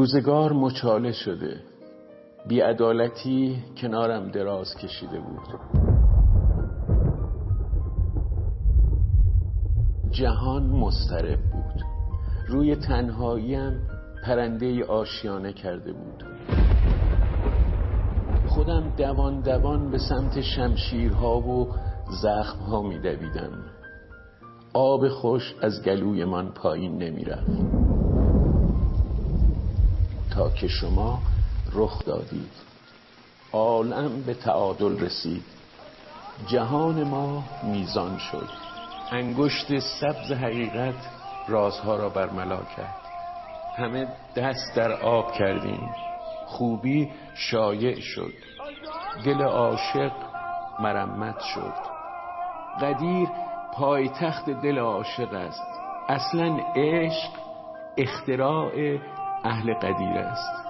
روزگار مچاله شده، بی‌عدالتی کنارم دراز کشیده بود. جهان مضطرب بود، روی تنهاییم پرنده آشیانه کرده بود. خودم دوان دوان به سمت شمشیرها و زخمها می دویدم. آب خوش از گلوی من پایین نمی رفت تا که شما رخ دادید. عالم به تعادل رسید، جهان ما میزان شد. انگشت سبز حقیقت رازها را برملا کرد. همه دست در آب کردیم، خوبی شایع شد. دل عاشق مرمت شد. قدیر پایتخت دل عاشق است. اصلا عشق اختراع اهل قدیر است.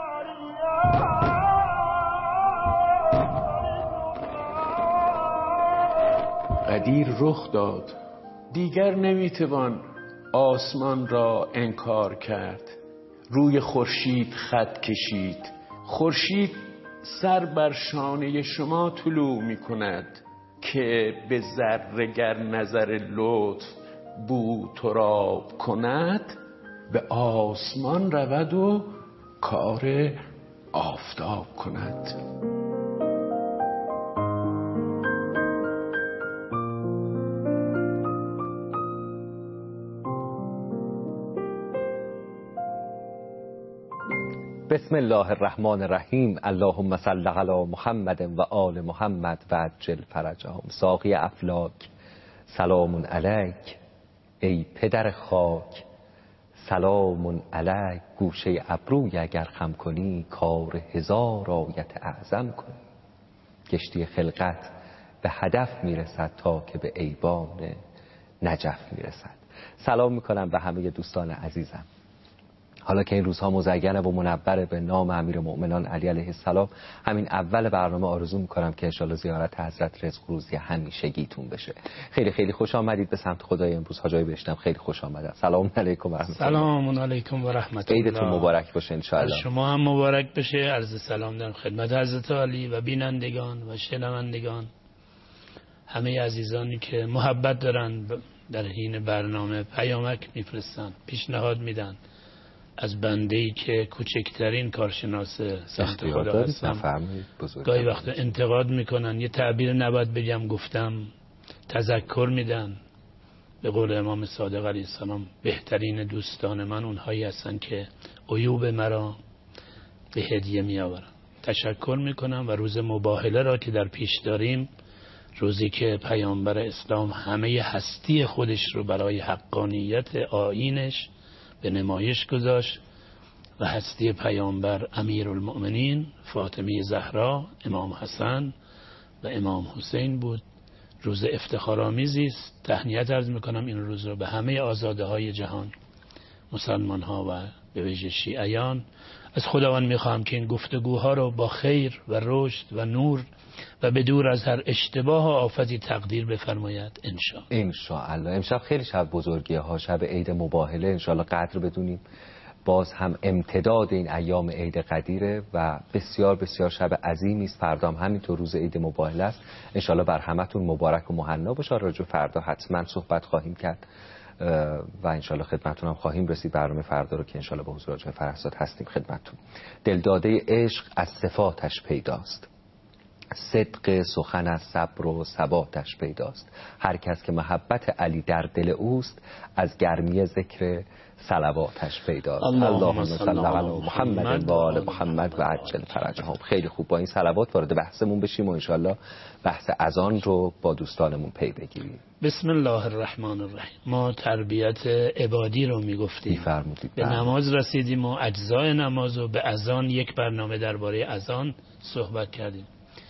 قدیر رخ داد، دیگر نمیتوان آسمان را انکار کرد. روی خورشید خط کشید. خورشید سر بر شانه شما طلوع میکند که به ذره گر نظر لطف بو تراب کند. به آسمان رود و کار آفتاب کند. بسم الله الرحمن الرحیم. اللهم صل علی محمد و آل محمد و عجل فرجهم. ساقی افلاک سلام علیک، ای پدر خاک سلام علیک. گوشه ابروی اگر خم کنی، کار هزار آیت اعظم کنی. کشتی خلقت به هدف میرسد تا که به ایوان نجف میرسد. سلام میکنم به همه دوستان عزیزم. حالا که این روزها مزینه و منور به نام امیرالمؤمنین علی علیه السلام، همین اول برنامه آرزو میکنم که انشالله زیارت حضرت رزق روزی همیشگیتون بشه. خیلی خیلی خوش آمدید به سمت خدای امروز. حاجای بهشتم خیلی خوش آمدید. سلام علیکم و رحمت الله. سلام علیکم و رحمت الله. عیدتون مبارک باشه انشالله. شما هم مبارک بشه. عرض سلام دارم خدمت حضرت علی و بینندگان و شنوندگان، همه عزیزانی که محبت دارن در حین برنامه پیامک میفرستن، پیشنهاد میدن. از بنده‌ای که کوچکترین کارشناس سمت خدا هستم، گاهی وقتا انتقاد میکنن، یه تعبیر نباید بگم گفتم، تذکر میدن. به قول امام صادق علیه السلام بهترین دوستان من اونهایی هستن که عیوب مرا به هدیه میآورن. تشکر میکنم و روز مباهله را که در پیش داریم، روزی که پیامبر اسلام همه هستی خودش رو برای حقانیت آیینش به نمایش گذاشت و هستی پیامبر امیرالمؤمنین فاطمه زهرا، امام حسن و امام حسین بود. روز افتخارآمیزی است. تهنیت عرض میکنم این روز رو به همه آزاده های جهان، مسلمان ها و به ویژه شیعیان. از خداوند میخوام که این گفتگوها رو با خیر و رشد و نور و به دور از هر اشتباه و آفتی تقدیر بفرماید انشاءالله. امشب خیلی شب بزرگیه ها، شب عید مباهله. انشاءالله قدر بدونیم. باز هم امتداد این ایام عید قدیره و بسیار بسیار شب عظیمی است. فردا هم همینطور روز عید مباهله است. انشاءالله بر همتون مبارک و مهنا باشه. راجع فردا حتما صحبت خواهیم کرد و انشالله خدمتون هم خواهیم رسید. برنامه فردا رو که انشالله به حضور حاج فرهزاد هستیم خدمتون. دلداده عشق از صفاتش پیداست، صدق سخن از صبر و ثباتش پیداست. هر کس که محبت علی در دل اوست، از گرمی ذکر صلواتش پیداست. اللهم صل علی محمد و آل محمد و عجل فرجهم. خیلی خوب، با این صلوات وارد بحثمون بشیم و انشالله بحث اذان رو با دوستانمون پی بگیریم. بسم الله الرحمن الرحیم. ما تربیت عبادی رو میگفتیم، به نماز رسیدیم و اجزای نماز و به اذان یک برنامه درباره اذان صحبت کردیم.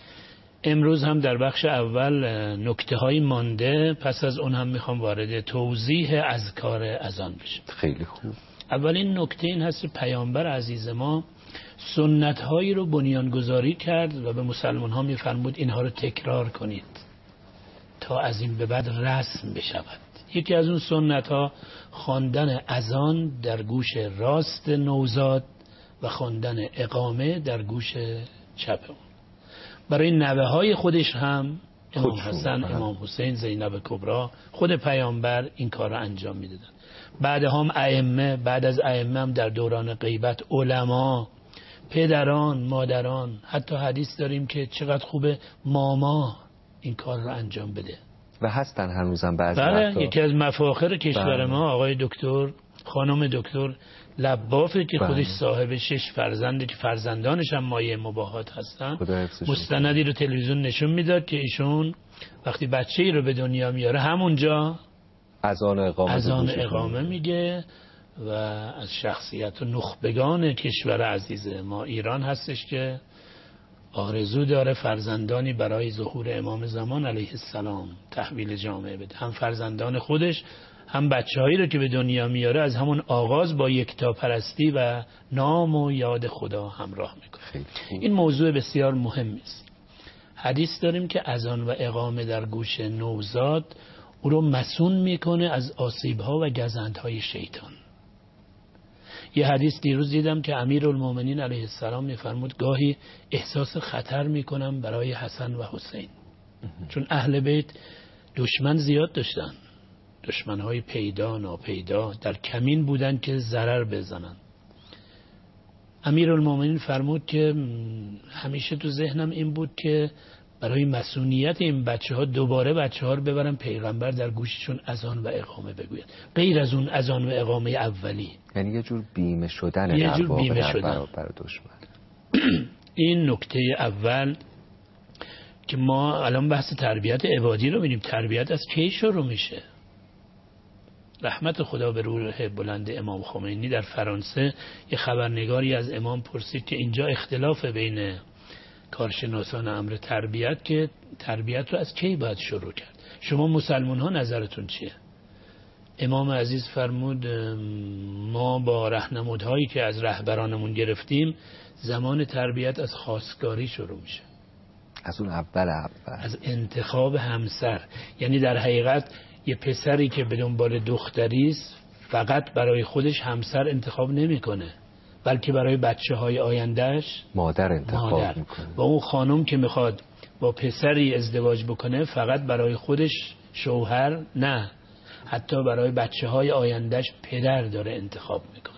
امروز هم در بخش اول نکته های مانده، پس از اون هم میخوام وارد توضیح اذکار اذان بشم. خیلی خوب. اولین نکته این هست پیامبر عزیز ما سنت هایی رو بنیانگذاری کرد و به مسلمان ها میفرمود اینها رو تکرار کنید تا از این به بعد رسم بشود. یکی از اون سنت ها خواندن اذان در گوش راست نوزاد و خواندن اقامه در گوش چپ اون. برای نوه های خودش هم امام حسن، امام حسین، زینب کبرا، خود پیامبر این کار رو انجام میدادن. بعد هم ائمه، بعد از ائمه هم در دوران غیبت علما، پدران، مادران، حتی حدیث داریم که چقدر خوبه ماما این کار رو انجام بده و هستن هنوزم بعضی وقتا. یکی از مفاخر کشور ما آقای دکتر، خانم دکتر لبافه که خودش صاحب 6 فرزنده که فرزندانش هم مایه مباهات هستن. مستندی رو تلویزیون نشون میداد که ایشون وقتی بچه‌ای رو به دنیا میاره همونجا اذان اقامه میگه و از شخصیت و نخبگان کشور عزیز ما ایران هستش که آرزو داره فرزندانی برای ظهور امام زمان علیه السلام تحویل جامعه بده. هم فرزندان خودش هم بچه‌هایی رو که به دنیا میاره از همون آغاز با یکتاپرستی و نام و یاد خدا همراه میکنه. این موضوع بسیار مهمی است. حدیث داریم که اذان و اقامه در گوش نوزاد او رو مسون میکنه از آسیب‌ها و گزندهای شیطان. یه حدیث دیروز دیدم که امیرالمومنین علیه السلام میفرمود گاهی احساس خطر میکنم برای حسن و حسین، چون اهل بیت دشمن زیاد داشتن، دشمنهای پیدا ناپیدا در کمین بودن که ضرر بزنن. امیرالمومنین فرمود که همیشه تو ذهنم این بود که برای مسئولیت این بچه‌ها دوباره بچه‌ها رو ببرن پیغمبر در گوششون اذان و اقامه بگوید، غیر از اون اذان و اقامه اولی. یعنی یه جور بیمه شدن یه جور بیمه شدن برای دشمن. این نکته اول که ما الان بحث تربیت عبادی رو می‌بینیم. تربیت از کی شروع میشه؟ رحمت خدا به روح بلند امام خمینی در فرانسه یه خبرنگاری از امام پرسید که اینجا اختلاف بین کارشناسان امر تربیت که تربیت رو از کی باید شروع کرد؟ شما مسلمان ها نظرتون چیه؟ امام عزیز فرمود ما با راهنمودهایی که از رهبرانمون گرفتیم زمان تربیت از خواستگاری شروع میشه، از اون اول از انتخاب همسر. یعنی در حقیقت یه پسری که به دنبال دختری است فقط برای خودش همسر انتخاب نمیکنه، بلکه برای بچه‌های آیندهش مادر انتخاب میکنه. و اون خانم که میخواد با پسری ازدواج بکنه فقط برای خودش شوهر نه، حتی برای بچه‌های آیندهش پدر داره انتخاب میکنه.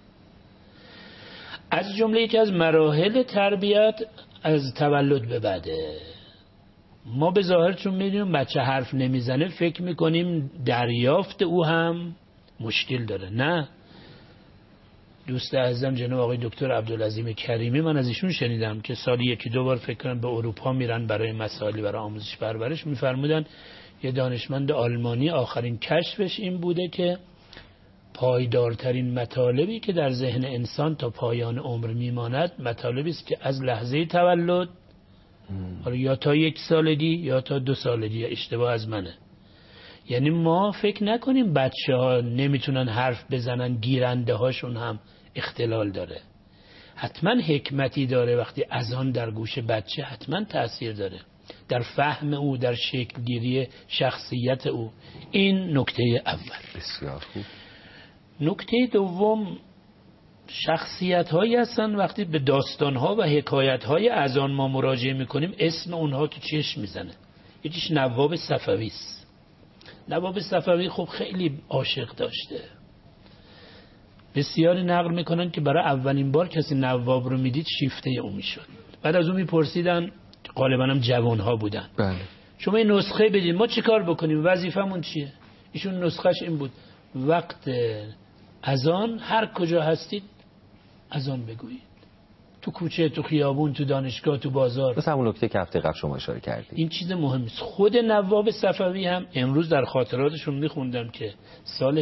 از جمله یکی از مراحل تربیت از تولد به بعده. ما به ظاهر چون میدونیم بچه حرف نمیزنه فکر میکنیم دریافت او هم مشکل داره. نه، دوست عزیزم جناب آقای دکتر عبدالعظیم کریمی، من از ایشون شنیدم که سالی 1-2 بار فکر کنم به اروپا میرن برای مسائلی برای آموزش پرورش. میفرمودن یه دانشمند آلمانی آخرین کشفش این بوده که پایدارترین مطالبی که در ذهن انسان تا پایان عمر میماند مطالبی است که از لحظه تولد یا تا 1 سالگی یا تا 2 سالگی، یا اشتباه از منه. یعنی ما فکر نکنیم بچه ها نمیتونن حرف بزنن، گیرنده هاشون هم اختلال داره. حتما حکمتی داره وقتی اذان در گوش بچه، حتما تأثیر داره در فهم او، در شکل گیری شخصیت او. این نکته اول. بسیار خوب. نکته دوم، شخصیت هایی هستن وقتی به داستان ها و حکایت های اذان ما مراجعه میکنیم اسم اونها تو چشم میزنه. یکیش نواب صفوی است. نواب صفوی خب خیلی عاشق داشته. بسیاری نقل میکنن که برای اولین بار کسی نواب رو میدید شیفته او میشد. بعد از اون میپرسیدن، غالبا هم جوان ها بودن، بله، شما این نسخه بدید ما چی کار بکنیم، وظیفمون چیه؟ ایشون نسخهش این بود وقت اذان هر کجا هستید اذان بگویید، تو کوچه، تو خیابون، تو دانشگاه، تو بازار. مثلا همون نکته که هفته قبل شما اشاره کردید. این چیز مهمی است. خود نواب صفوی هم امروز در خاطراتشون میخوندم که سال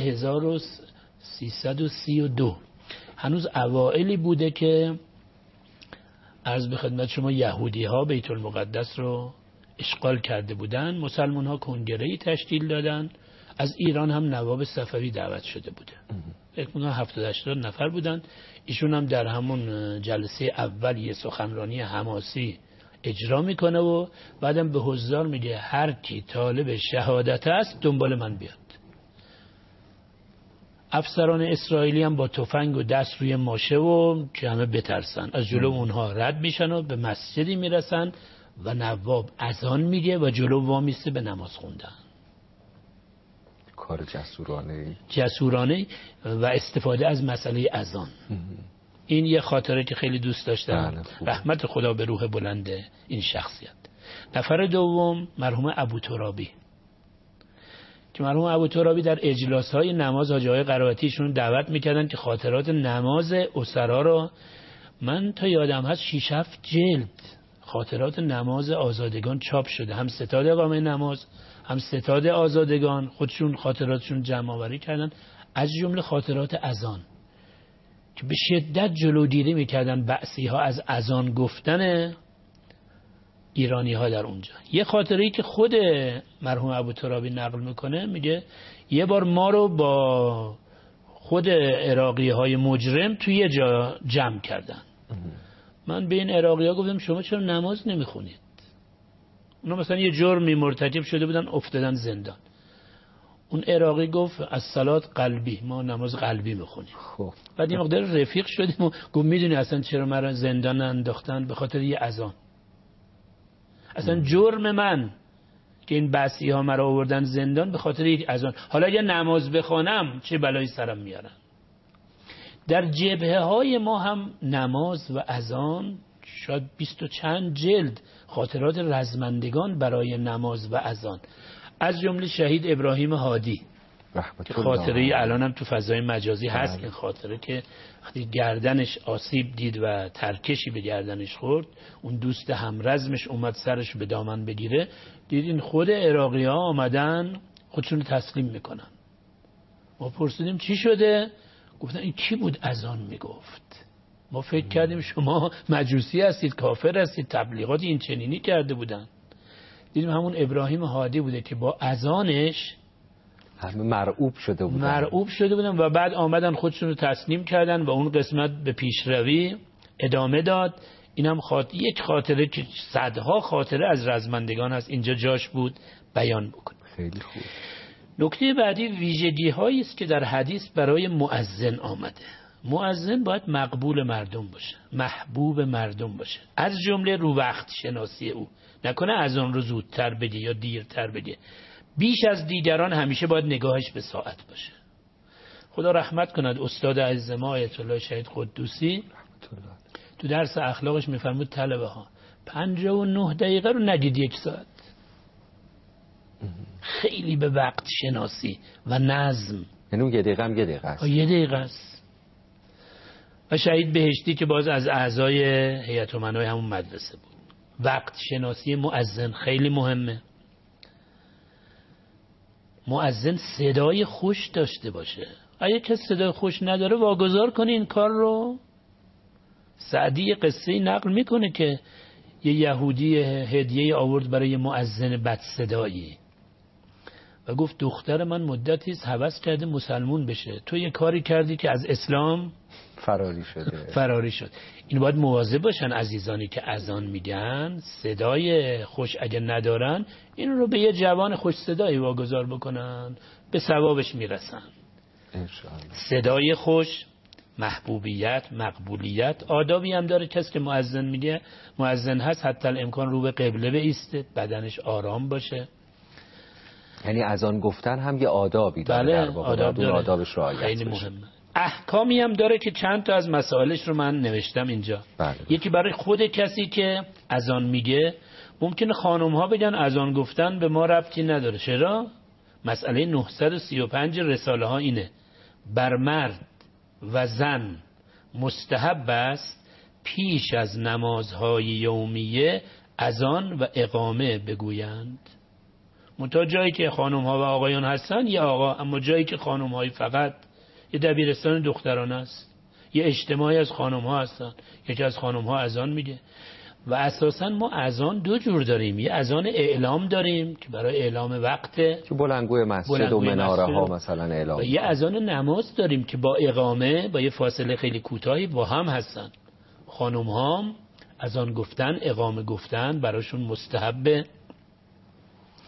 1332 هنوز اوائلی بوده که عرض به خدمت شما یهودی ها بیت المقدس رو اشغال کرده بودن، مسلمان ها کنگره‌ای تشکیل دادن، از ایران هم نواب صفوی دعوت شده بوده. فکر کنم 70-80 نفر بودن. ایشون هم در همون جلسه اول یه سخنرانی حماسی اجرا میکنه و بعدم به حضار میگه هر کی طالب شهادت است دنبال من بیاد. افسران اسرائیلی هم با تفنگ و دست روی ماشه و که همه بترسن از جلو اونها رد میشن و به مسجدی میرسن و نواب اذان میگه و جلو وامیسته به نماز خوندن. کار جسورانه و استفاده از مسئله اذان. این یه خاطره که خیلی دوست داشتم. رحمت خدا به روح بلند این شخصیت. نفر دوم مرحوم ابوترابی که مرحوم ابوترابی در اجلاس‌های نماز حاجی‌های قرائتیشون دعوت میکردن که خاطرات نماز اسرا رو، من تا یادم هست 6-7 جلد خاطرات نماز آزادگان چاپ شده، هم ستاد اقامه نماز هم ستاد آزادگان خودشون خاطراتشون جمع آوری کردن، از جمله خاطرات اذان که به شدت جلوگیری میکردن بعضی ها از اذان گفتن ایرانی ها در اونجا. یه خاطره‌ای که خود مرحوم ابوترابی نقل میکنه، میگه یه بار ما رو با خود عراقی های مجرم توی یه جا جمع کردن. من به این عراقی ها گفتم شما چرا نماز نمیخونید؟ اونا مثلا یه جرمی مرتکب شده بودن افتادن زندان. اون عراقی گفت از صلات قلبی، ما نماز قلبی میخونیم. بعد یه مقدار رفیق شدیم و گفت میدونی اصلا چرا مرا زندان انداختن؟ به خاطر یه اذان. اصلا جرم من که این بسی ها مرا آوردن زندان به خاطر یک اذان. حالا اگه نماز بخوانم چه بلایی سرم میارن؟ در جبهه های ما هم نماز و اذان، شاید 20 و چند جلد خاطرات رزمندگان برای نماز و اذان، از جمله شهید ابراهیم هادی که خاطره الان هم تو فضای مجازی هست. این خاطره که وقتی گردنش آسیب دید و ترکشی به گردنش خورد، اون دوست همرزمش اومد سرش به دامن بگیره، دیدین خود عراقی ها آمدن خودشون تسلیم میکنن. ما پرسیدیم چی شده؟ گفتن این کی بود اذان میگفت؟ ما فکر کردیم شما مجوسی هستید، کافر هستید، تبلیغات این چنینی کرده بودن. دیدیم همون ابراهیم هادی بوده که با اذانش همه مرعوب شده بودن و بعد آمدن خودشون رو تسلیم کردن و اون قسمت به پیشروی ادامه داد. اینم یک خاطره که صدها خاطره از رزمندگان هست، اینجا جاش بود بیان بکنیم. خیلی خوب. نکته بعدی ویژگی هایی است که در حدیث برای مؤذن آمده. مؤذن باید مقبول مردم باشه، محبوب مردم باشه، از جمله رو وقت شناسی او، نکنه از آن رو زودتر بگه یا دیرتر بگه. بیش از دیگران همیشه باید نگاهش به ساعت باشه. خدا رحمت کند استاد عزیز ما آیت الله شهید قدوسی تو درس اخلاقش میفرمود طلبه ها 59 دقیقه رو نگید 1 ساعت. خیلی به وقت شناسی و نظم، یعنی اون 1 دقیقه هم 1 دقیقه است. 1 دقیقه است. و شهید بهشتی که باز از اعضای هیئت امنای همون مدرسه بود. وقت شناسی مؤذن خیلی مهمه. مؤذن صدای خوش داشته باشه. اگه کسی صدای خوش نداره واگذار کنی این کار رو. سعدی قصه نقل میکنه که یه یهودی هدیه آورد برای مؤذن بد صدایی و گفت دختر من مدتی هوس کرده مسلمون بشه، تو یه کاری کردی که از اسلام فراری شد. این باید مواظب باشن عزیزانی که اذان میگن، صدای خوش اگه ندارن این رو به یه جوان خوش صدایی واگذار بکنن، به ثوابش میرسن. صدای خوش، محبوبیت، مقبولیت، آدابی هم داره. کسی که مؤذن میگه مؤذن هست حتی الامکان رو به قبله بایسته، بدنش آرام باشه. یعنی اذان گفتن هم یه آدابی داره. بله، در واقع آدابش رعایت خیلی مهمه. احکامی هم داره که چند تا از مسائلش رو من نوشتم اینجا. یکی برای خود کسی که اذان میگه، ممکنه خانم ها بگن اذان گفتن به ما ربطی نداره. چرا؟ مسئله 935 رساله ها اینه: بر مرد و زن مستحب است پیش از نمازهای یومیه اذان و اقامه بگویند. منتها جایی که خانم ها و آقایان هستن یه آقا، اما جایی که خانم های فقط یه دبیرستان دختران است، یه اجتماعی از خانم ها هستن، یکی از خانم ها اذان میگه. و اساسا ما اذان 2 جور داریم. یه اذان اعلام داریم که برای اعلام وقته که بلندگوی مسجد و مناره ها مثلا اعلام، و یه اذان نماز داریم که با اقامه با یه فاصله خیلی کوتاهی با هم هستن. خانم ها اذان گفتن، اقامه گفتن براشون مستحبه.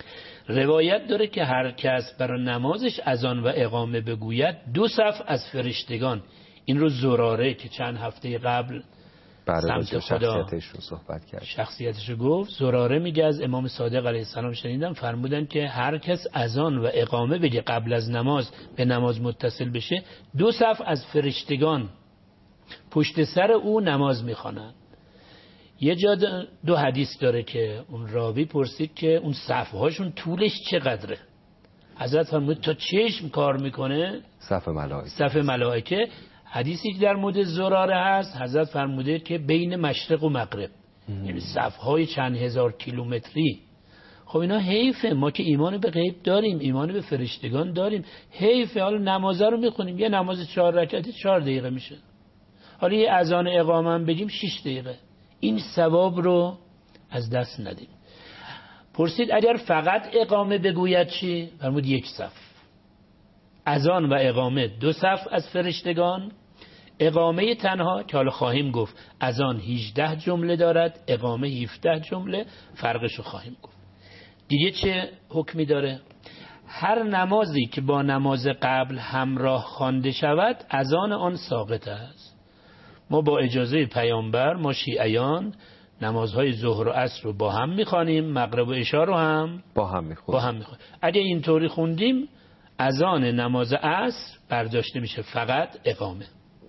روایت داره که هر کس برای نمازش اذان و اقامه بگوید 2 صف از فرشتگان، این رو زراره که چند هفته قبل سمت خدا شخصیتش رو گفت، زراره میگه از امام صادق علیه السلام شنیدم فرمودن که هر کس اذان و اقامه بگه قبل از نماز به نماز متصل بشه 2 صف از فرشتگان پشت سر او نماز میخوانند. یه جا 2 حدیث داره که اون راوی پرسید که اون صفهاشون طولش چقدره؟ حضرت فرمود تا چشم کار میکنه صف ملائکه. حدیثی که در مورد زراره هست حضرت فرموده که بین مشرق و مغرب، یعنی صفهای چند هزار کیلومتری. خب اینا حیفه، ما که ایمان به غیب داریم، ایمان به فرشتگان داریم، حیفه حالا نمازه رو میخونیم، یه نماز 4 رکعتی 4 دقیقه میشه، حالا یه اذان اقامه هم بگیم 6 دقیقه، این ثواب رو از دست ندیم. پرسید اگر فقط اقامه بگوید چی؟ فرمود 1 صف. اذان و اقامه 2 صف از فرشتگان، اقامه تنها که حالا خواهیم گفت اذان 18 جمله دارد، اقامه 17 جمله، فرقش رو خواهیم گفت. دیگه چه حکمی داره؟ هر نمازی که با نماز قبل همراه خوانده شود اذان آن ساقط است. ما با اجازه پیامبر، ما شیعیان نمازهای ظهر و عصر رو با هم میخوانیم، مغرب و عشا رو هم با هم میخوانیم. اگه اینطوری خوندیم اذان نماز عصر برداشته میشه، فقط اقامه.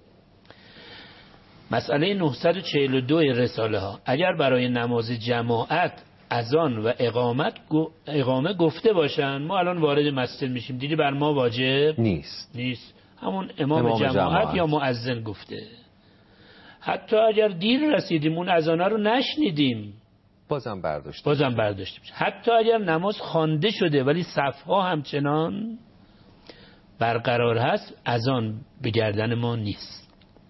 مسئله 942 رساله ها، اگر برای نماز جماعت اذان و اقامه گفته باشن، ما الان وارد مسجد میشیم دیگه بر ما واجب نیست، همون امام جماعت یا مؤذن گفته. حتی اگر دیر رسیدیم اون اذانه رو نشنیدیم بازم برداشته میشه. حتی اگر نماز خوانده شده ولی صفها همچنان برقرار هست، اذان به گردن ما نیست.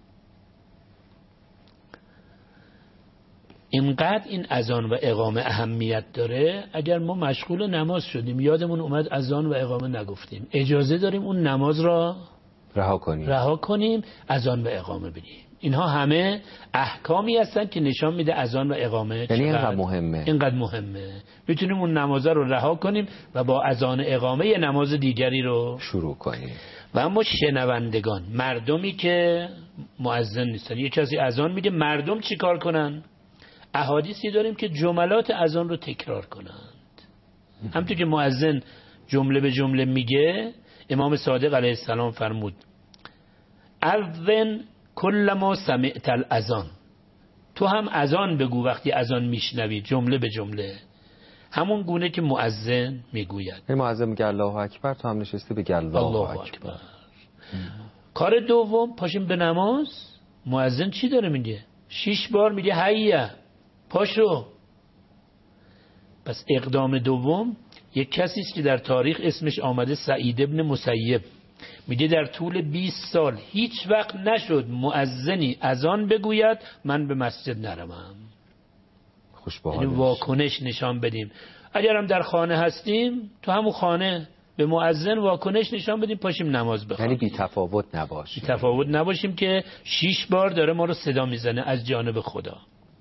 اینقدر این اذان و اقامه اهمیت داره، اگر ما مشغول نماز شدیم یادمون اومد اذان و اقامه نگفتیم، اجازه داریم اون نماز را رها کنیم، اذان و اقامه بگیم. اینها همه احکامی هستن که نشان میده اذان و اقامه یعنی اینقدر مهمه. میتونیم اون نماز رو رها کنیم و با اذان و اقامه یه نماز دیگری رو شروع کنیم. و اما شنوندگان، مردمی که مؤذن نیستن، یه کسی اذان میگه مردم چی کار کنن؟ احادیثی داریم که جملات اذان رو تکرار کنند. همونطور که مؤذن جمله به جمله میگه، امام صادق علیه السلام فرمود اذن کل ما سمعت الاذان، تو هم اذان بگو وقتی اذان میشنوی، جمله به جمله، همون گونه که مؤذن میگوید. مؤذن میگه الله اکبر، تو هم نشستی بگی الله اکبر. کار دوم، پاشیم به نماز. مؤذن چی داره میگه؟ 6 بار میگه هیه، پاشو. پس اقدام دوم، یک کسی است که در تاریخ اسمش آمده سعید ابن مسیب، میگه در طول 20 سال هیچ وقت نشد مؤذنی اذان بگوید من به مسجد نروم. یعنی واکنش نشان بدیم. اگر هم در خانه هستیم، تو همون خانه به مؤذن واکنش نشان بدیم، پاشیم نماز بخوانیم. یعنی بی تفاوت نباشیم که 6 بار داره ما رو صدا میزنه از جانب خدا.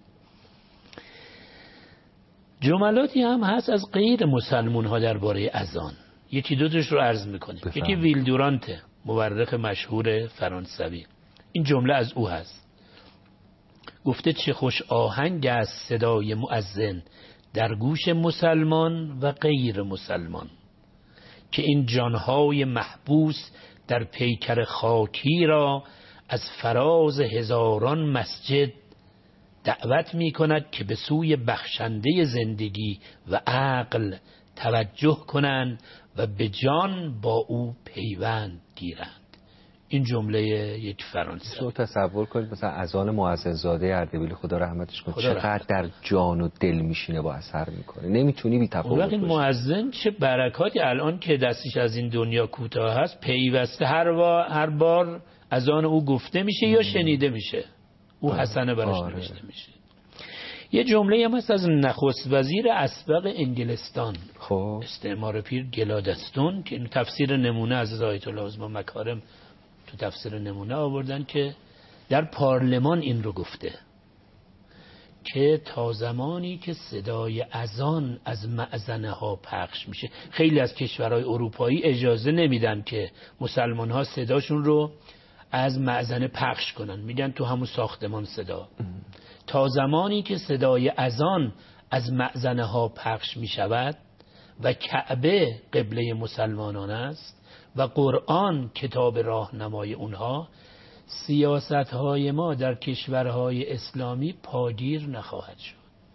جملاتی هم هست از غیر مسلمون ها درباره اذان، یکی دوتش رو عرض میکنیم. یکی ویلدورانت، مورخ مشهور فرانسوی، این جمله از او هست، گفته چه خوش آهنگ است صدای مؤذن در گوش مسلمان و غیر مسلمان، که این جانهای محبوس در پیکر خاکی را از فراز هزاران مسجد دعوت می کند که به سوی بخشنده زندگی و عقل توجه کنند و به جان با او پیوند گیرند. این جمله یک فرانسوی. شما تصور کنید مثلا اذان مؤذن زاده اردبیلی خدا رحمتش کنه چقدر در جان و دل میشینه، با اثر میکنه، نمیتونی بی تفاوت باشی. این مؤذن چه برکاتی الان که دستش از این دنیا کوتاه هست، پیوسته هر بار اذان او گفته میشه یا شنیده میشه، او حسنه براش نوشته میشه. یه جمله هم هست از نخست وزیر اسبق انگلستان، استعمار پیر گلادستون، که این تفسیر نمونه از آیت الله عظما مکارم تو تفسیر نمونه آوردن که در پارلمان این رو گفته که تا زمانی که صدای اذان از مأذنه ها پخش میشه، خیلی از کشورهای اروپایی اجازه نمیدن که مسلمان ها صداشون رو از مأذنه پخش کنن، میگن تو همون ساختمان صدا. تا زمانی که صدای اذان از مأذنه ها پخش میشود و کعبه قبله مسلمانان است و قرآن کتاب راهنمای اونها، سیاست های ما در کشورهای اسلامی پاگیر نخواهد شد.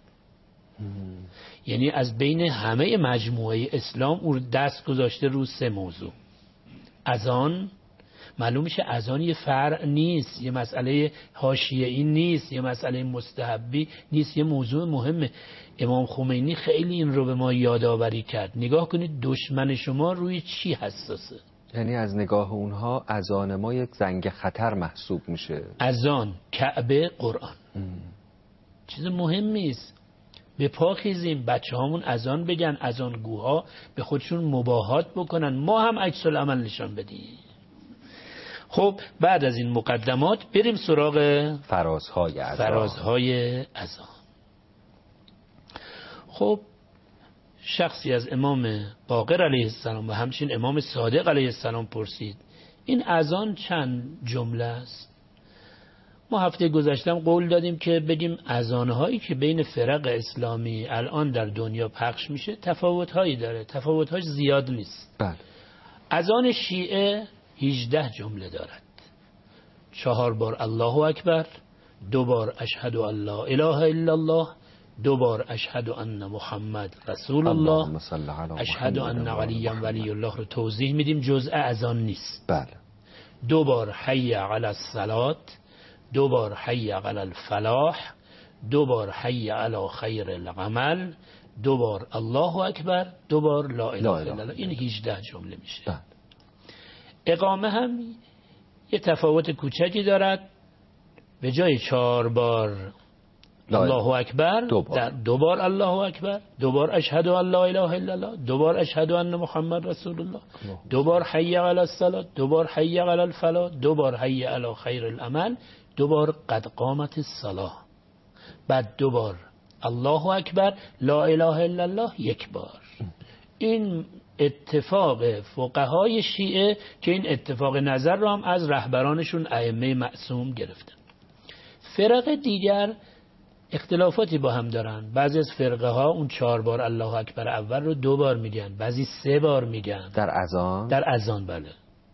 یعنی از بین همه مجموعه اسلام او دست گذاشته رو 3 موضوع. اذان، معلوم میشه اذان یه فرع نیست، یه مسئله حاشیه‌ای نیست، یه مسئله مستحبی نیست، یه موضوع مهمه. امام خمینی خیلی این رو به ما یادآوری کرد. نگاه کنید دشمن شما روی چی حساسه. یعنی از نگاه اونها اذان ما یک زنگ خطر محسوب میشه. اذان، کعبه، قرآن چیز مهمی است. به پا خیزیم، بچه هامون اذان بگن، اذانگوها به خودشون مباهات بکنن، ما هم عکس العمل نشان بدیم. خب بعد از این مقدمات بریم سراغ فرازهای اذان. خب شخصی از امام باقر علیه السلام و همچنین امام صادق علیه السلام پرسید این اذان چند جمله است؟ ما هفته گذشتم قول دادیم که بگیم اذانهایی که بین فرق اسلامی الان در دنیا پخش میشه تفاوتهایی داره، تفاوتهاش زیاد نیست. بله. اذان شیعه 18 جمله دارد. 4 بار الله اکبر، 2 بار اشهد ان لا اله الا الله، 2 بار اشهد ان محمد رسول الله، اشهد ان علی ولی الله رو توضیح میدیم، جزء اذان نیست. بله. 2 بار حی علی الصلاة، 2 بار حی علی الفلاح، 2 بار حی علی خیر العمل، 2 بار الله اکبر، 2 بار لا اله الا الله. این 18 جمله میشه. بله. اقامه هم یه تفاوت کوچکی دارد. به جای 4 بار الله اکبر، 2 بار الله اکبر، 2 بار اشهد ان لا اله الا الله، 2 بار اشهد ان محمد رسول الله، 2 بار حی علی الصلاة، 2 بار حی علی الفلاح، 2 بار حی علی خیر العمل، 2 بار قد قامت الصلاة، بعد 2 بار الله اکبر، لا اله الا الله 1 بار. این اتفاق فقهای شیعه که این اتفاق نظر را هم از رهبرانشون ائمه معصوم گرفتن. فرق دیگر اختلافاتی با هم دارن. بعضی از فرقه ها اون 4 بار الله اکبر اول رو 2 بار میگن، بعضی 3 بار میگن در اذان. در اذان. بله.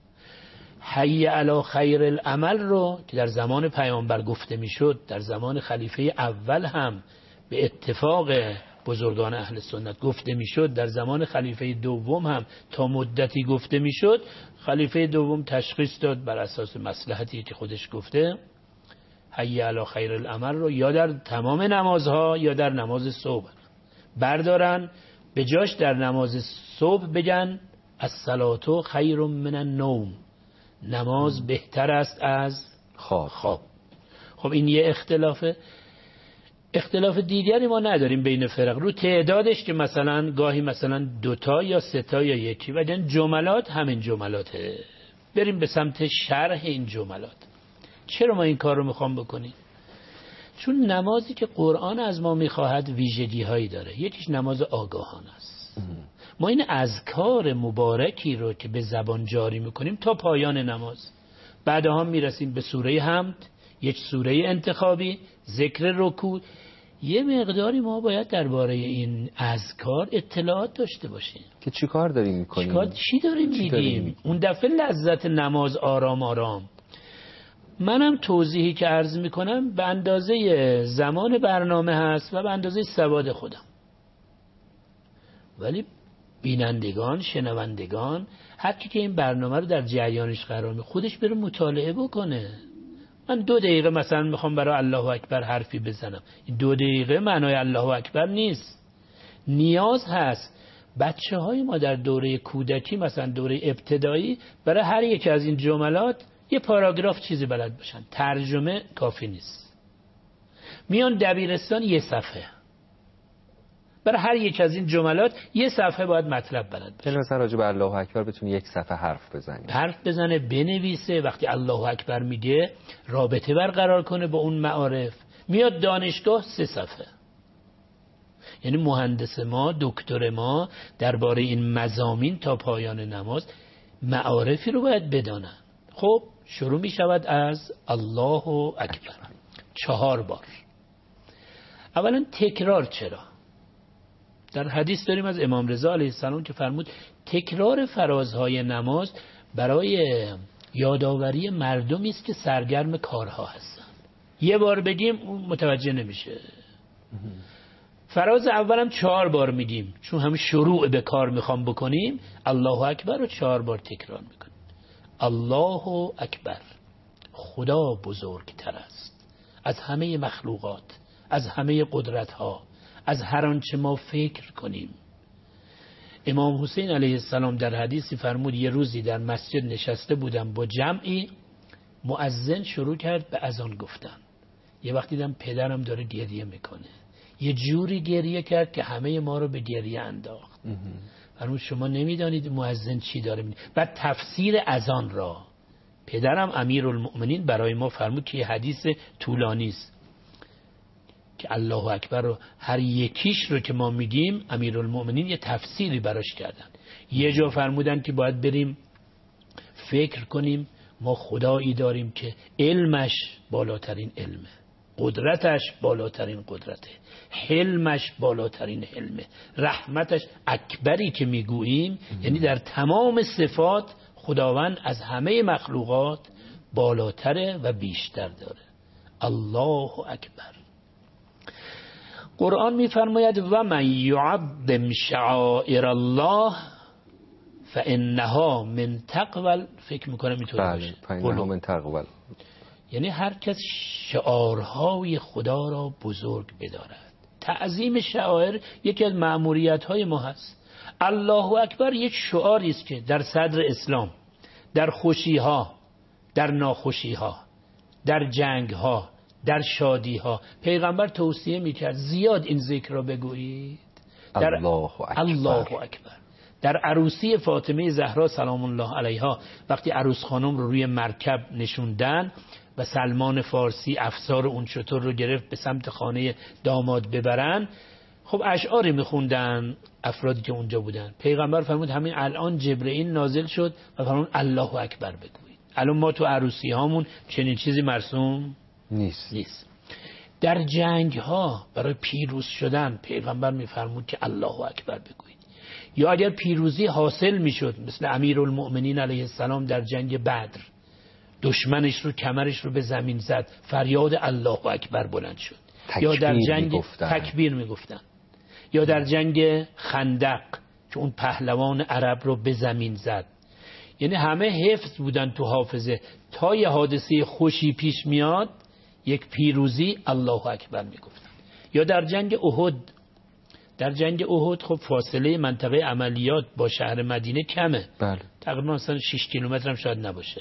حی علی خیر العمل رو که در زمان پیامبر گفته میشد، در زمان خلیفه اول هم به اتفاق بزرگان اهل سنت گفته میشد، در زمان خلیفه دوم هم تا مدتی گفته میشد. خلیفه دوم تشخیص داد بر اساس مصلحتی که خودش گفته حی علی خیر العمل رو یا در تمام نمازها یا در نماز صبح بردارن، به جاش در نماز صبح بگن الصلاة خیر من النوم، نماز بهتر است از خواب. خب این یه اختلافه. اختلاف دیگری ما نداریم بین فرق رو تعدادش که مثلا گاهی مثلا 2 تا یا 3 تا یا 1، و جملات همین جملاته. بریم به سمت شرح این جملات. چرا ما این کار رو میخوام بکنیم؟ چون نمازی که قرآن از ما میخواهد ویژگی هایی داره. یکیش نماز آگاهانه است. ما این اذکار مبارکی رو که به زبان جاری میکنیم تا پایان نماز، بعدها میرسیم به سوره حمد، یک سوره انتخابی، ذکر رکوع. یه مقداری ما باید درباره این اذکار اطلاعات داشته باشیم که چی کار داریم میکنیم، چی داریم میگیم. اون دفعه لذت نماز آرام آرام. منم توضیحی که عرض میکنم به اندازه زمان برنامه هست و به اندازه سواد خودم، ولی بینندگان، شنوندگان، هر کی که این برنامه رو در جریانش قرار می خودش بره مطالعه بکنه. من 2 دقیقه مثلا میخوام برای الله اکبر حرفی بزنم، این 2 دقیقه معنای الله اکبر نیست. نیاز هست بچه های ما در دوره کودکی، مثلا دوره ابتدایی، برای هر یک از این جملات یه پاراگراف چیزی بلد باشن. ترجمه کافی نیست. میان دبیرستان 1 صفحه، برای هر یک از این جملات 1 صفحه باید مطلب بلد باشه. مثلا راجع به الله اکبر بتونه 1 صفحه حرف بزنه، بنویسه. وقتی الله اکبر میگه رابطه برقرار کنه با اون معارف. میاد دانشگاه 3 صفحه. یعنی مهندس ما، دکتر ما درباره این مضامین تا پایان نماز معارفی رو باید بدانن. خب شروع می شود از الله اکبر 4 بار. اولا تکرار چرا؟ در حدیث داریم از امام رضا علیه السلام که فرمود تکرار فرازهای نماز برای یادآوری مردمی است که سرگرم کارها هستن. یه بار بگیم اون متوجه نمیشه. فراز اولم 4 بار میگیم چون هم شروع به کار میخوام بکنیم. الله اکبر رو 4 بار تکرار میکنیم. الله اکبر، خدا بزرگتر است از همه مخلوقات، از همه قدرتها، از هر آنچه ما فکر کنیم. امام حسین علیه السلام در حدیثی فرمود یه روزی در مسجد نشسته بودم با جمعی، مؤذن شروع کرد به اذان گفتن. یه وقتی دیدم پدرم داره گریه میکنه، یه جوری گریه کرد که همه ما رو به گریه انداخت. فرمود شما نمیدانید مؤذن چی داره میگه. و تفسیر اذان را پدرم امیرالمؤمنین برای ما فرمود که یه حدیث طولانی است که الله اکبر رو هر یکیش رو که ما میگیم امیرالمؤمنین یه تفسیری براش کردن. یه جا فرمودن که باید بریم فکر کنیم ما خدایی داریم که علمش بالاترین علمه، قدرتش بالاترین قدرته، حلمش بالاترین حلمه، رحمتش اکبری که میگوییم یعنی در تمام صفات خداوند از همه مخلوقات بالاتره و بیشتر داره. الله اکبر. قرآن میفرماید و من یعظم شعائر الله فانها من تقوی، فکر میکنم اینطوری باشه، فانها من تقوی، یعنی هر کس شعارهای خدا را بزرگ بدارد. تعظیم شعائر یکی از مأموریت‌های ما هست. الله اکبر یک شعاری است که در صدر اسلام، در خوشی‌ها، در ناخوشی‌ها، در جنگ‌ها، در شادی‌ها پیغمبر توصیه می‌کرد زیاد این ذکر را بگویید. در الله اکبر. در عروسی فاطمه زهرا سلام الله علیها وقتی عروس خانم رو روی مرکب نشوندن و سلمان فارسی افسار اون شتر رو گرفت به سمت خانه داماد ببرن، خب اشعاری میخوندن افرادی که اونجا بودن. پیغمبر فرمود همین الان جبرئیل نازل شد و فرمود الله اکبر بگویید. الان ما تو عروسی هامون چنین چیزی مرسوم نیست. در جنگ ها برای پیروز شدن پیغمبر میفرمود که الله اکبر بگویید. یا اگر پیروزی حاصل میشد مثل امیرالمؤمنین علیه السلام در جنگ بدر، دشمنش رو کمرش رو به زمین زد، فریاد الله اکبر بلند شد. یا در جنگ تکبیر میگفتن. یا در جنگ خندق که اون پهلوان عرب رو به زمین زد. یعنی همه حفظ بودن تو حافظه تا یه حادثه خوشی پیش میاد یک پیروزی الله اکبر میگفتن. یا در جنگ احد، در جنگ احد خب فاصله منطقه عملیات با شهر مدینه کمه، بله. تقریبا مثلا 6 کیلومتر هم شاید نباشه.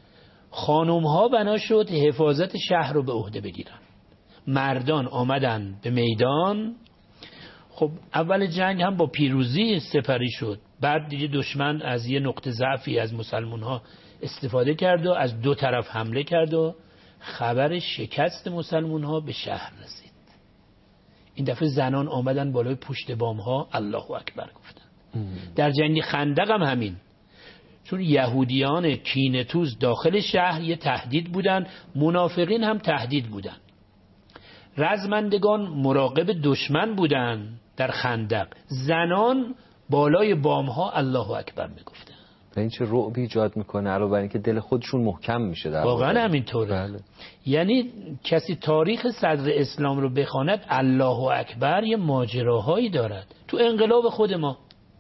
خانم ها بنا شد حفاظت شهر رو به عهده بگیرن، مردان آمدن به میدان. خب اول جنگ هم با پیروزی سپری شد، بعد دیگه دشمن از یه نقطه ضعفی از مسلمان ها استفاده کرد و از 2 طرف حمله کرد و خبر شکست مسلمان ها به شهر رسید. این دفعه زنان آمدن بالای پشت بام ها الله اکبر گفتن. در جنگ خندق هم همین، چون یهودیان کینه‌توز داخل شهر یه تهدید بودن، منافقین هم تهدید بودن. رزمندگان مراقب دشمن بودن در خندق، زنان بالای بام ها الله اکبر میگفتن. این چه رعبی ایجاد میکنه علاوه بر اینکه دل خودشون محکم میشه. در واقعا همینطوره. بله. یعنی کسی تاریخ صدر اسلام رو بخواند الله اکبر یه ماجراهایی دارد. تو انقلاب خود ما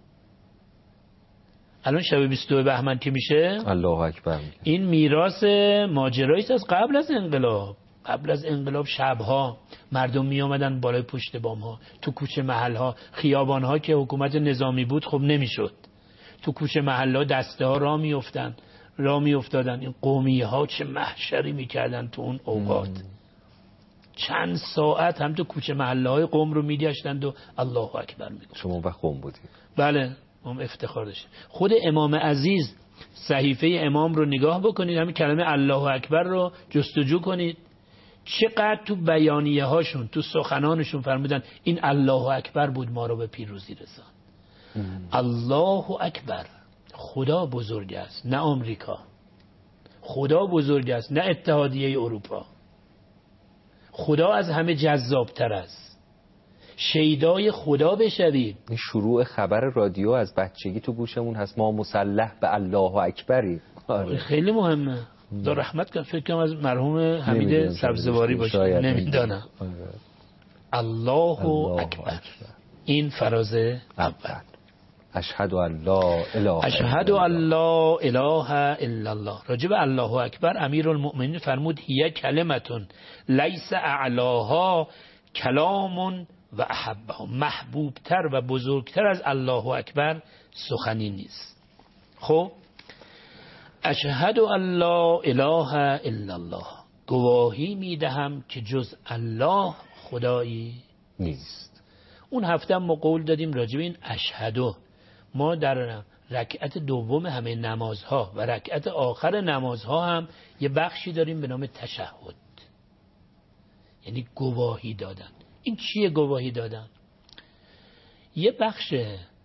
الان شب 22 بهمن که میشه الله اکبر میگه. این میراث ماجرایی است از قبل از انقلاب. قبل از انقلاب شبها مردم می آمدن بالای پشت بام ها، تو کوچه محل ها، خیابان ها که حکومت نظامی بود خب نمیشد، تو کوچه محل ها دسته ها راه می افتادن. این قومیه ها چه محشری میکردن تو اون اوقات. چند ساعت هم تو کوچه محله های قم رو میگشتند و الله اکبر میگفتند. شما به قم بودید؟ بله، هم افتخار داشت. خود امام عزیز صحیفه امام رو نگاه بکنید، همین کلمه الله اکبر رو جستجو کنید چقدر تو بیانیه هاشون، تو سخنانشون فرمودن این الله اکبر بود ما رو به پیروزی رسان. الله اکبر، خدا بزرگ است، نه آمریکا. خدا بزرگ است، نه اتحادیه اروپا. خدا از همه جذابتر است. شیدای خدا بشوید. این شروع خبر رادیو از بچگی تو گوشمون هست، ما مسلح به الله اکبری. خیلی مهمه. خدا رحمت کنه. فکر کنم از مرحوم حمید سبزواری باشه، نمیدانم. الله اکبر. این فراز اول. اشهد ان لا اله اشهد ان لا اله الا الله. راجب الله اکبر امیرالمؤمنین فرمود هی کلمتون لیس اعلاها کلام و احبها. محبوبتر و بزرگتر از الله اکبر سخنی نیست. خب اشهد ان لا اله الا الله، گواهی میدهم که جز الله خدایی نیست. اون هفته ما قول دادیم راجب این اشهدو. ما در رکعت دوم همه نمازها و رکعت آخر نمازها هم یه بخشی داریم به نام تشهد، یعنی گواهی دادن. این چیه گواهی دادن؟ یه بخش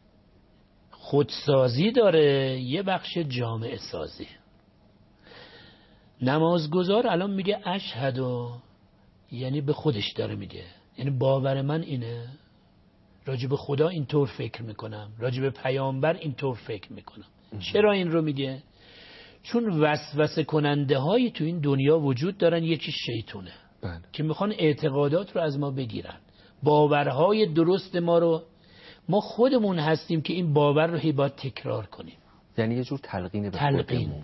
خودسازی داره، یه بخش جامعه سازی. نمازگزار الان میگه اشهدو، یعنی به خودش داره میگه، یعنی باور من اینه، راجب خدا اینطور فکر میکنم، راجب پیامبر اینطور فکر میکنم. چرا این رو میگه؟ چون وسوسه کننده هایی تو این دنیا وجود دارن. یکی شیطونه که میخوان اعتقادات رو از ما بگیرن، باورهای درست ما رو. ما خودمون هستیم که این باور رو هی باید تکرار کنیم. یعنی یه جور تلقین به خودمون.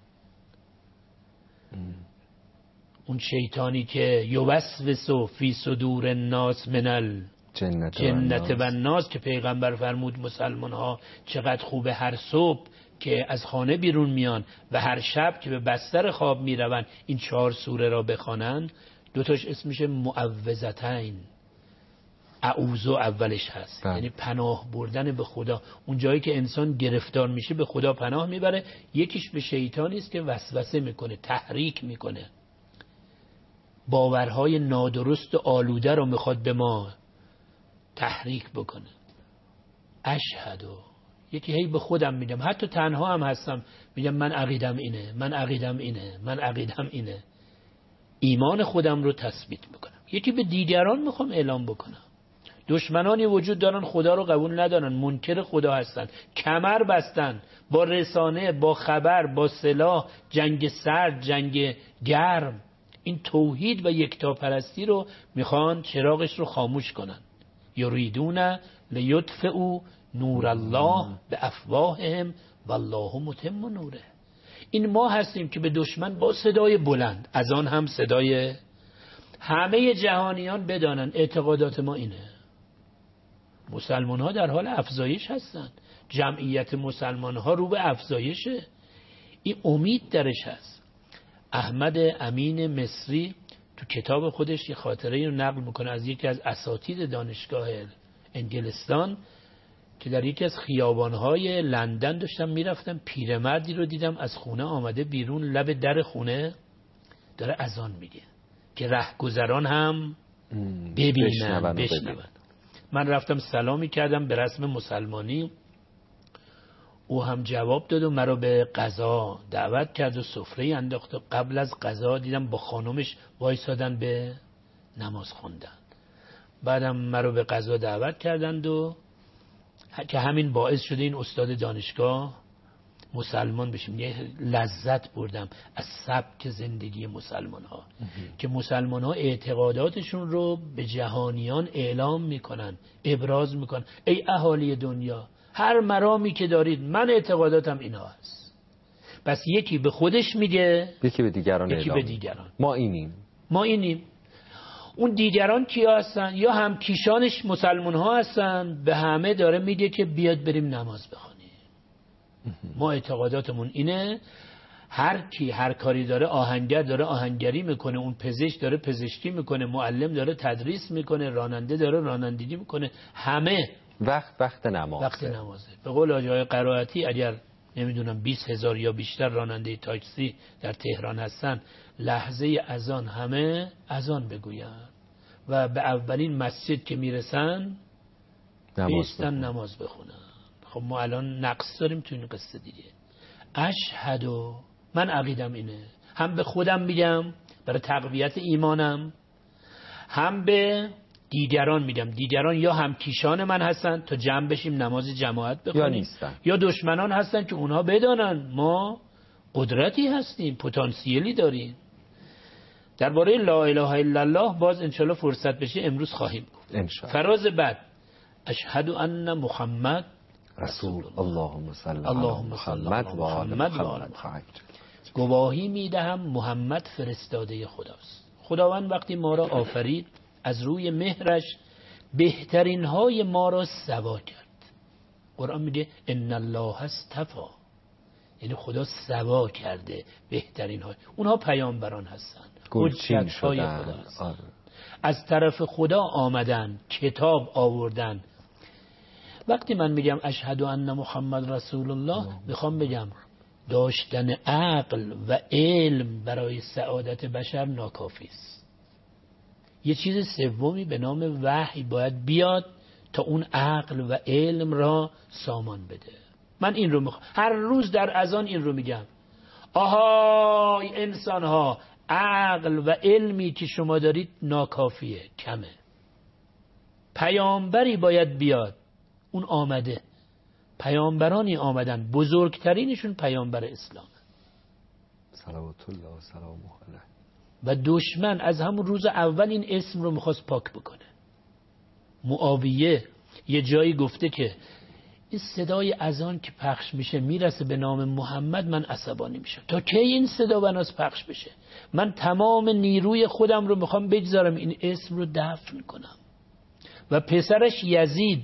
اون شیطانی که یوسوس فی صدور الناس من جنت و الناس، که پیغمبر فرمود مسلمان ها چقدر خوبه هر صبح که از خانه بیرون میان و هر شب که به بستر خواب میروند این 4 سوره را بخوانند. دوتاش اسمش معوذتین. اعوذ اولش هست، یعنی پناه بردن به خدا. اون جایی که انسان گرفتار میشه به خدا پناه میبره. یکیش به شیطانی است که وسوسه میکنه، تحریک میکنه، باورهای نادرست و آلوده رو میخواد به ما تحریک بکنه. اشهدو، یکی هی به خودم میگم، حتی تنها هم هستم میگم من عقیدم اینه، من عقیدم اینه، من عقیدم اینه. ایمان خودم رو تثبیت میکنم. یکی به دیگران میخوام اعلام بکنم. دشمنانی وجود دارن خدا رو قبول ندارن، منکر خدا هستن، کمر بستن با رسانه، با خبر، با سلاح، جنگ سرد، جنگ گرم. این توحید و یکتاپرستی رو میخوان چراغش رو خاموش کنن. یریدون لیطفئوا نور الله بافواههم والله متم نوره. این ما هستیم که به دشمن با صدای بلند، از آن هم صدای همه جهانیان بدانن اعتقادات ما اینه. مسلمان ها در حال افزایش هستند. جمعیت مسلمان ها رو به افزایشه. این امید درش هست. احمد امین مصری تو کتاب خودش یه خاطره رو نقل میکنه از یکی از اساتید دانشگاه انگلستان که در یکی از خیابانهای لندن داشتم میرفتم، پیرمردی رو دیدم از خونه آمده بیرون، لب در خونه داره اذان میگه که رهگذران هم ببینن، بشنون. من رفتم سلامی کردم به رسم مسلمانی. او هم جواب داد و مرا به غذا دعوت کرد و سفره انداخت و قبل از غذا دیدم با خانومش وایسادن به نماز خوندن. بعدم مرا به غذا دعوت کردند و که همین باعث شده این استاد دانشگاه مسلمان بشیم. یه لذت بردم از سبک زندگی مسلمان ها که مسلمان ها اعتقاداتشون رو به جهانیان اعلام میکنن، ابراز میکنن. ای اهالی دنیا، هر مرامی که دارید من اعتقاداتم اینا هست. پس یکی به خودش میگه، یکی به دیگران یکی اعلام. به دیگران. ما اینیم. اون دیگران کیا هستن؟ یا هم کیشانش مسلمان ها هستن. به همه داره میگه که بیاد بریم نماز بخونیم. ما اعتقاداتمون اینه. هر کی هر کاری داره، آهنگر داره آهنگری میکنه، اون پزشک داره پزشکی میکنه، معلم داره تدریس میکنه، راننده داره رانندگی میکنه. همه وقت نمازه. وقت نمازه. به قول آقای قرائتی اگر نمیدونم 20,000 یا بیشتر راننده تاکسی در تهران هستن، لحظه اذان همه اذان بگوین و به اولین مسجد که میرسن بیستن نماز بخونن. خب ما الان نقص داریم تو این قصه دیگه. اشهدو، من عقیدم اینه، هم به خودم میگم برای تقویت ایمانم، هم به دیگران میگم. دیگران یا همکیشان من هستن تا جمع بشیم نماز جماعت بخونیم، یا نیستن، یا دشمنان هستن که اونها بدانن ما قدرتی هستیم، پتانسیلی داریم. درباره لا اله الا الله باز انشالله فرصت بشه امروز خواهیم گفت. فراز بعد اشهد ان محمد رسول اللهم صل علی محمد و آل محمد. گواهی میدهم محمد فرستاده خداست. خداوند وقتی ما را آفرید از روی مهرش بهترین های ما را سوا کرد. قرآن میگه ان الله اصطفی، یعنی خدا سوا کرده بهترین های. اونها پیامبران هستن، گلچین شدن، از طرف خدا آمدن، کتاب آوردن. وقتی من میگم اشهد ان محمد رسول الله، میخوام بگم داشتن عقل و علم برای سعادت بشر ناکافی است. یه چیز سومی به نام وحی باید بیاد تا اون عقل و علم را سامان بده. من این رو میخوام هر روز در اذان این رو میگم. آهای انسان ها، عقل و علمی که شما دارید ناکافیه، کمه. پیامبری باید بیاد، اون آمده. پیامبرانی آمدن، بزرگترینشون پیامبر اسلام صلوات الله و سلامه علیه. و دشمن از همون روز اول این اسم رو میخواست پاک بکنه. معاویه یه جایی گفته که این صدای اذان که پخش میشه میرسه به نام محمد، من عصبانی میشم. تا کی این صدا بناس پخش بشه؟ من تمام نیروی خودم رو میخوام بگذارم این اسم رو دفن کنم. و پسرش یزید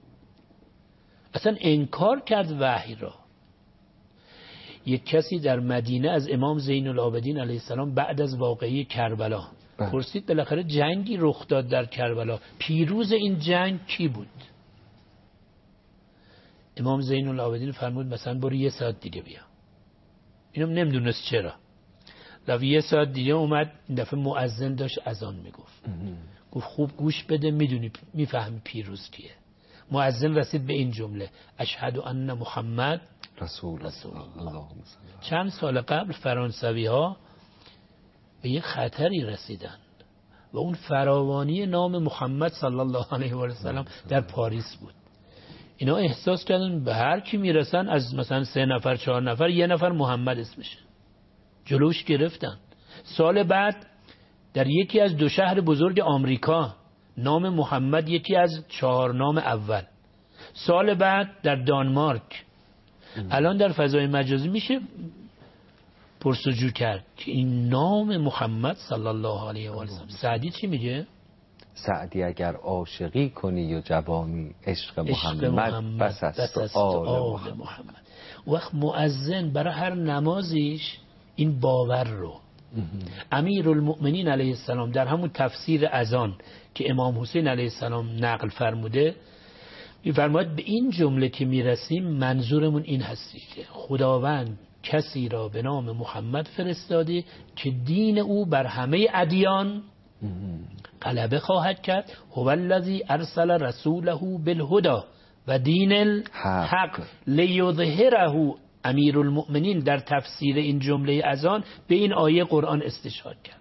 اصلا انکار کرد وحی را. یک کسی در مدینه از امام زین العابدین علیه السلام بعد از واقعه کربلا پرسید بالاخره جنگی رخ داد در کربلا، پیروز این جنگ کی بود؟ امام زین العابدین فرمود مثلا برو 1 ساعت دیگه بیا. اینم نمیدونست چرا. لو 1 ساعت دیگه اومد، این دفعه مؤذن داشت اذان میگفت. گفت خوب گوش بده، میدونی میفهمی پیروز کیه. مؤذن رسید به این جمله اشهد ان محمد رسول الله. چند سال قبل فرانسوی ها به یه خطری رسیدن و اون فراوانی نام محمد صلی الله علیه و سلم در پاریس بود. اینا احساس کردن به هر کی میرسن از مثلا 3 نفر 4 نفر 1 نفر محمد اسمشه. جلوش گرفتن. سال بعد در یکی از 2 شهر بزرگ آمریکا نام محمد یکی از 4 نام اول. سال بعد در دانمارک. الان در فضای مجازی میشه پرسجو کرد که این نام محمد صلی الله علیه و سلم. سعدی چی میگه؟ سعدی اگر عاشقی کنی و جوانی عشق محمد بس است آل محمد. وقت مؤذن برای هر نمازیش این باور رو امیرالمؤمنین علیه السلام در همون تفسیر اذان که امام حسین علیه السلام نقل فرموده می‌فرماید به این جمله که میرسیم منظورمون این هستی که خداوند کسی را به نام محمد فرستاده که دین او بر همه ادیان غلبه خواهد کرد. هو الذی ارسل رسوله بالهدى و دین الحق لیظهره. امیرالمؤمنین در تفسیر این جمله اذان به این آیه قرآن استشهاد کرد.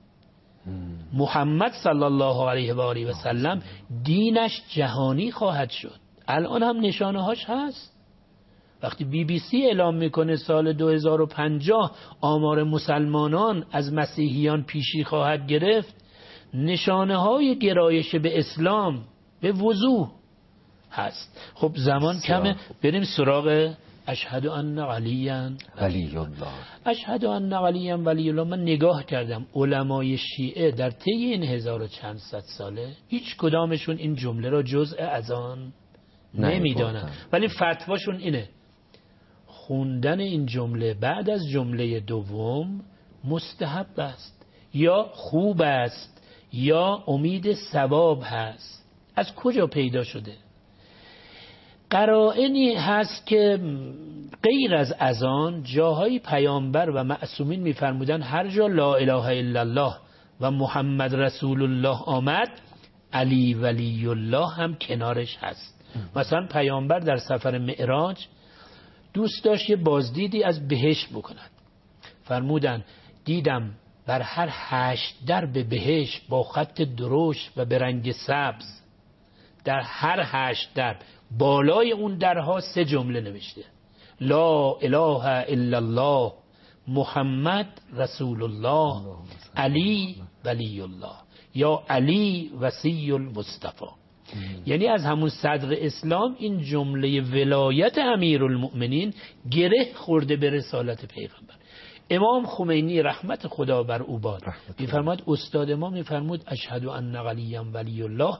محمد صلی الله علیه و آله و سلم دینش جهانی خواهد شد. الان هم نشانه هاش هست. وقتی BBC اعلام میکنه سال 2050 آمار مسلمانان از مسیحیان پیشی خواهد گرفت، نشانه های گرایش به اسلام به وضوح هست. خب زمان کمه، بریم سراغ اشهد ان علی ولی الله. اشهد ان علی ولی الله. من نگاه کردم علمای شیعه در طی این 1400 ساله هیچ کدامشون این جمله را جزء اذان نمیدانن، ولی فتواشون اینه خوندن این جمله بعد از جمله دوم مستحب است یا خوب است یا امید ثواب هست. از کجا پیدا شده؟ قرائنی هست که غیر از اذان جاهای پیامبر و معصومین میفرمودن هر جا لا اله الا الله و محمد رسول الله آمد علی ولی الله هم کنارش هست. مثلا پیامبر در سفر معراج دوست داشت یه بازدیدی از بهشت بکند، فرمودن دیدم بر هر 8 درب بهشت با خط درشت و به رنگ سبز، در هر 8 درب بالای اون درها 3 جمله نوشته: لا اله الا الله محمد رسول الله علی ولی الله یا علی وصی المصطفى. یعنی از همون صدر اسلام این جمله ولایت امیرالمؤمنین گره خورده به رسالت پیغمبر. امام خمینی رحمت خدا بر او باد میفرماد، استاد ما میفرمود اشهد ان علی ولی الله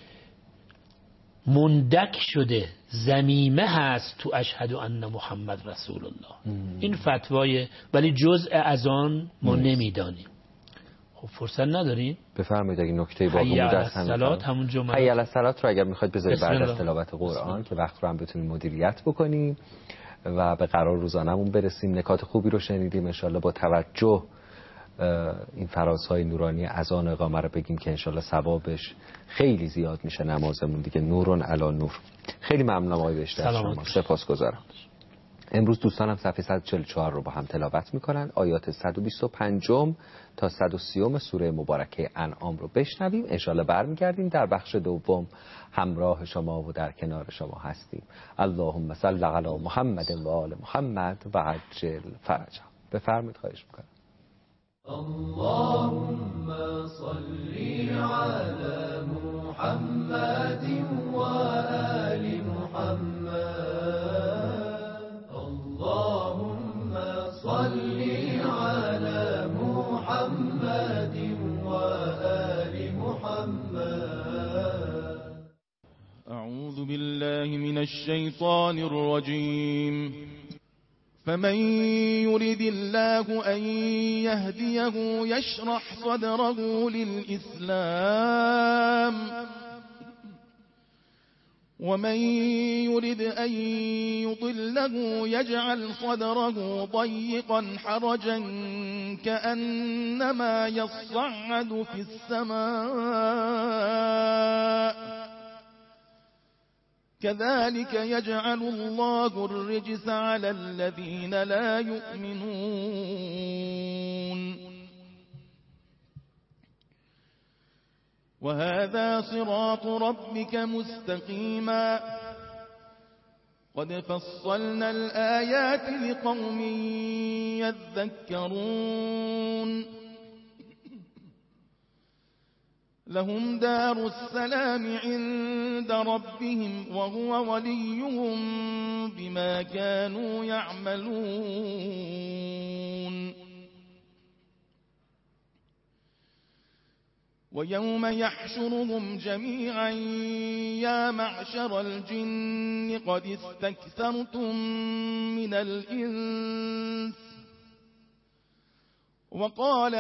مندک شده، ضمیمه هست تو اشهد ان محمد رسول الله. این فتوای، ولی جزء از آن ما نمیدانیم. خب فرصت نداریم. بفرمایید اگه نکته باقی مونده است همون جمله حی علی الصلات رو اگر میخواید بذارید بعد از تلاوت قرآن که وقت رو هم بتونیم مدیریت بکنیم و به قرار روزانمون برسیم. نکات خوبی رو شنیدیم، انشالله با توجه این فرازهای نورانی اذان و اقامه رو بگیم که انشالله ثوابش خیلی زیاد میشه نمازمون دیگه. نورون علی نور. خیلی ممنونم آقای بهشتی از شما، سپاسگزارم. امروز دوستانم صفحه 144 رو با هم تلاوت میکنن. آیات 125 تا 130 سوره مبارکه انعام رو بشنویم. انشالله برمیگردیم در بخش دوم همراه شما و در کنار شما هستیم. اللهم صل علی محمد و آل محمد و عجل فرجه. بفرمایید، خواهش میکنم. اللهم صل على محمد و آل محمد. اللهم صل على محمد وآل محمد. أعوذ بالله من الشيطان الرجيم. فمن يرد الله أن يهديه يشرح صدره للإسلام ومن يرد أن يضله يجعل صدره ضيقا حرجا كأنما يصعد في السماء كذلك يجعل الله الرجس على الذين لا يؤمنون وهذا صراط ربك مستقيما قد فصلنا الآيات لقوم يذكرون لهم دار السلام عند ربهم وهو وليهم بما كانوا يعملون ويوم يحشرهم جميعا يا معشر الجن قد استكثرتم من الإنس وقال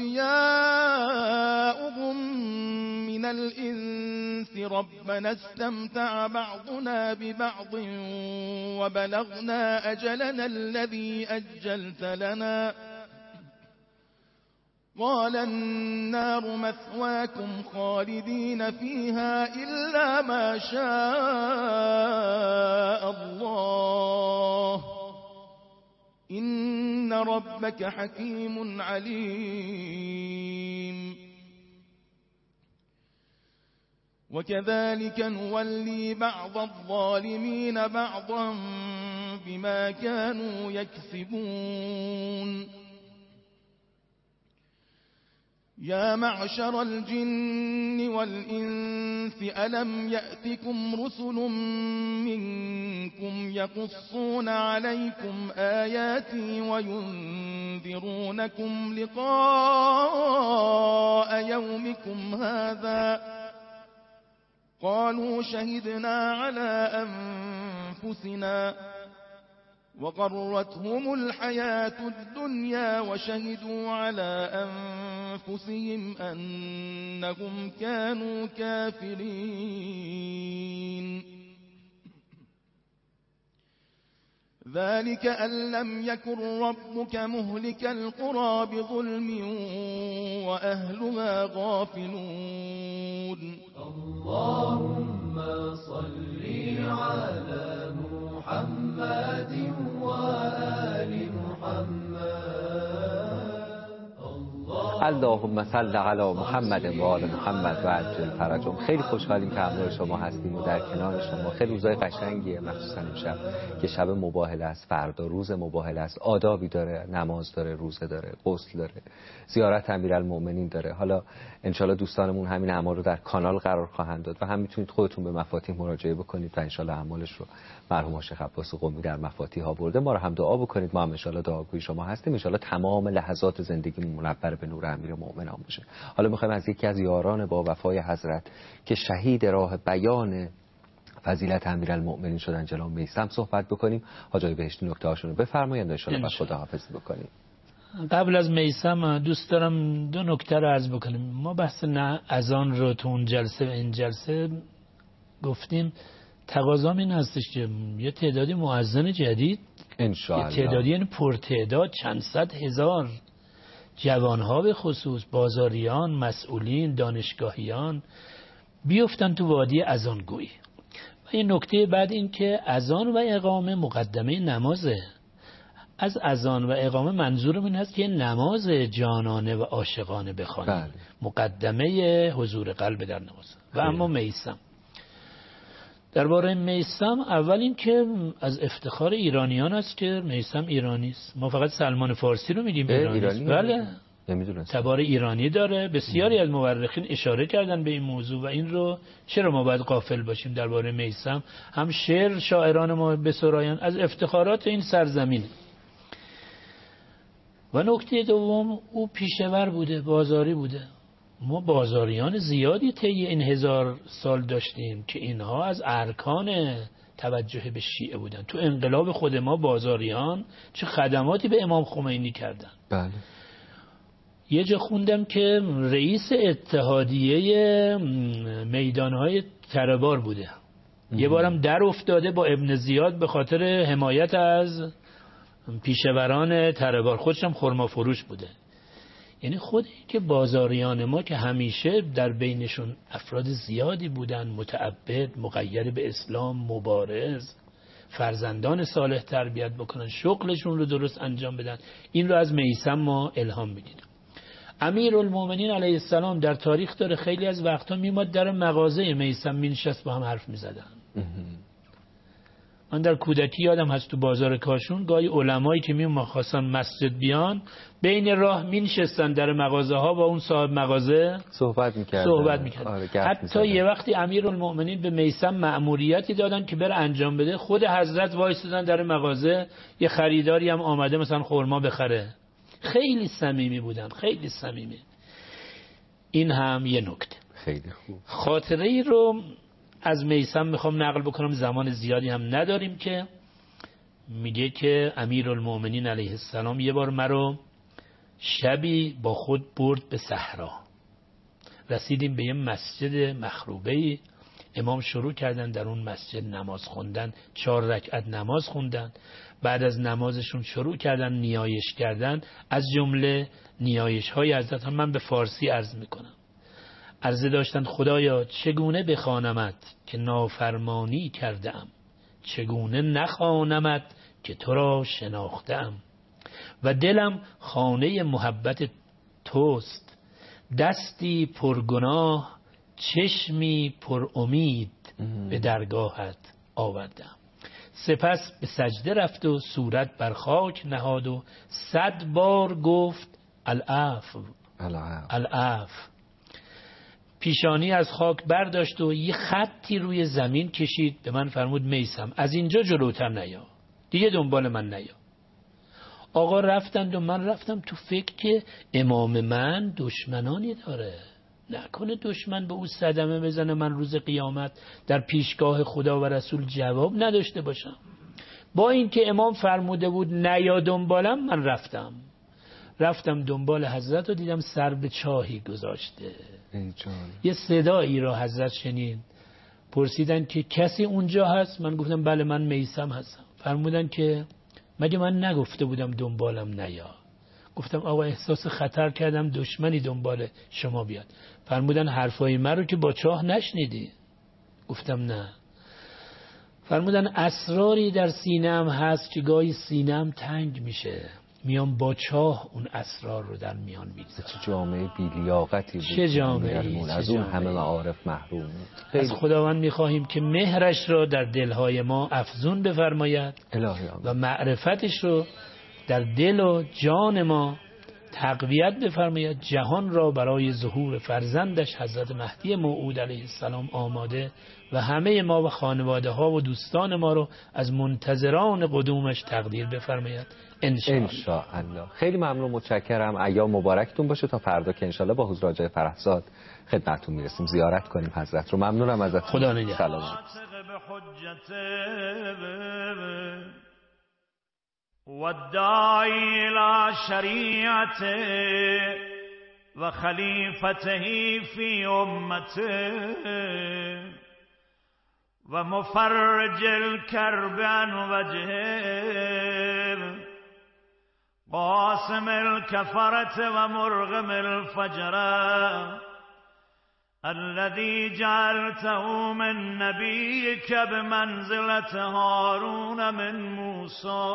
أولياؤهم من الإنس ربنا استمتع بعضنا ببعض وبلغنا أجلنا الذي أجلت لنا قال النار مثواكم خالدين فيها إلا ما شاء الله إن ربك حكيم عليم وكذلك نولي بعض الظالمين بعضا بما كانوا يكسبون يا معشر الجن والإنس ألم يأتكم رسل منكم يقصون عليكم آياتي وينذرونكم لقاء يومكم هذا قالوا شهدنا على أنفسنا وغرتهم الحياة الدنيا وشهدوا على أنفسهم أنهم كانوا كافرين ذلك أن لم يكن ربك مهلك القرى بظلم وأهلها غافلون اللهم صل على محمد وآل محمد اللهم صل علی محمد و آل محمد و عجل فرجهم. خیلی خوشحالیم که همراه شما هستیم و در کنار شما. خیلی روزای قشنگیه، مخصوصا امشب که شب مباهله است، فردا روز مباهله است، آدابی داره، نماز داره، روزه داره، غسل داره، زیارت امیرالمومنین داره. حالا انشالله دوستانمون همین اعمال رو در کانال قرار خواهند داد و هم میتونید خودتون به مفاتیح مراجعه بکنید و انشالله اعمالش رو مرحوم شیخ عباس قمی در مفاتیح ها برده. ما رو هم دعا بکنید، ما هم انشالله دعاگوی شما هستیم. انشالله تمام لحظات زندگیمون منور به نور امیرالمومنین باشه. حالا میخوایم از یکی از یاران با وفای حضرت که شهید راه بیان فضیلت امیرالمومنین شدن جناب میثم صحبت بکنیم. حاجی بهشتی نکته هاشون رو بفرمایید، ان شاءالله بعد خداحافظی بکنیم. قبل از میثم دوست دارم دو نکته رو عرض بکنیم. ما بحث اذان رو تو اون جلسه و این جلسه گفتیم، تقاضا این هستش که یه تعدادی مؤذن جدید انشاءالله، یه تعدادی یعنی پرتعداد چند صد هزار جوانها به خصوص، بازاریان، مسئولین، دانشگاهیان بیفتن تو وادی اذانگویی. و این نکته بعد این که اذان و اقامه مقدمه نمازه. از اذان و اقامه منظورم این هست که نماز جانانه و عاشقانه بخوانیم. بله. مقدمه حضور قلب در نماز. و اما میثم، درباره میثم اول این که از افتخار ایرانیان است که میثم ایرانی است. ما فقط سلمان فارسی رو میگیم ایرانی است. بله، تبار ایرانی داره. بسیاری از مورخین اشاره کردن به این موضوع و این رو چرا ما باید غافل باشیم درباره میثم. هم شعر شاعران ما بسراین از افتخارات این سرزمین. و نکته دوم، او پیشور بوده، بازاری بوده. ما بازاریان زیادی طی این 1000 سال داشتیم که اینها از ارکان توجه به شیعه بودن. تو انقلاب خود ما بازاریان چه خدماتی به امام خمینی کردن. بله. یه جا خوندم که رئیس اتحادیه میدانهای تره‌بار بوده. یه بارم در افتاده با ابن زیاد به خاطر حمایت از پیشوران تره‌بار. خودشم خرما فروش بوده. یعنی خود این که بازاریان ما که همیشه در بینشون افراد زیادی بودن، متعبد، مقید به اسلام، مبارز، فرزندان صالح تربیت بکنن، شغلشون رو درست انجام بدن، این رو از میثم ما الهام میگیریم. امیرالمومنین علیه السلام در تاریخ داره خیلی از وقتا میماد در مغازه میثم مینشست با هم حرف میزدن. من در کودکی یادم هست تو بازار کاشون گاهی علمایی که میومدن خواستن مسجد بیان، بین راه مینشستن در مغازه ها با اون صاحب مغازه صحبت میکردن. حتی یه وقتی امیرالمومنین به میثم مأموریتی دادن که بره انجام بده، خود حضرت وایسادن در مغازه، یه خریداری هم آمده مثلا خرما بخره. خیلی صمیمی بودن، خیلی صمیمی. این هم یه نکته. خیلی خوب. خاطره ای رو از میثم میخوام نقل بکنم، زمان زیادی هم نداریم، که میگه که امیرالمومنین علیه السلام یه بار مرا شبی با خود برد به صحرا. رسیدیم به یه مسجد مخروبه‌ای، امام شروع کردن در اون مسجد نماز خوندن، 4 رکعت نماز خوندن. بعد از نمازشون شروع کردن نیایش کردن. از جمله نیایش های حضرت هم من به فارسی عرض میکنم. عرضه داشتن خدایا چگونه بخوانمت که نافرمانی کردم، چگونه نخوانمت که تو را شناختم. و دلم خانه محبت توست، دستی پرگناه، چشمی پر امید به درگاهت آوردم. سپس به سجده رفت و صورت بر خاک نهاد و 100 بار گفت العفو العفو. پیشانی از خاک برداشت و یه خطی روی زمین کشید، به من فرمود میثم از اینجا جلوتر نیا، دیگه دنبال من نیا. آقا رفتند و من رفتم تو فکر که امام من دشمنانی داره، نکنه دشمن به او صدمه بزنه من روز قیامت در پیشگاه خدا و رسول جواب نداشته باشم. با این که امام فرموده بود نیا دنبالم، من رفتم دنبال حضرت و دیدم سر به چاهی گذاشته. یه صدایی را حضرت شنید، پرسیدن که کسی اونجا هست؟ من گفتم بله من میثم هستم. فرمودن که مگه من نگفته بودم دنبالم نیا؟ گفتم آقا احساس خطر کردم دشمنی دنبال شما بیاد. فرمودن حرفای من رو که با چاه نشنیدی؟ گفتم نه. فرمودن اسراری در سینه‌ام هست که گاهی سینه‌ام تنگ میشه، میام با چاه اون اسرار رو در میان میگذارم. چه جامعه بی‌لیاقتی بود، چه جامعه، از اون همه معارف محروم. از خداوند میخواهیم که مهرش رو در دلهای ما افزون بفرماید و معرفتش رو در دل و جان ما تقویت بفرماید. جهان را برای ظهور فرزندش حضرت مهدی موعود علیه السلام آماده و همه ما و خانواده ها و دوستان ما رو از منتظران قدومش تقدیر بفرماید انشاءالله. خیلی ممنون، متشکرم. ایام مبارکتون باشه تا فردا که انشاءالله با حضور آقای فرهزاد خدمتتون میرسیم، زیارت کنیم حضرت رو. ممنونم ازتون. خدا نگهدار. والداعي إلى شريعته وخليفته في أمته ومفرج الكرب عن وجهه قاسم الكفرة ومرغم الفجرة الذي جعلته من نبيك بمنزلة هارون من موسى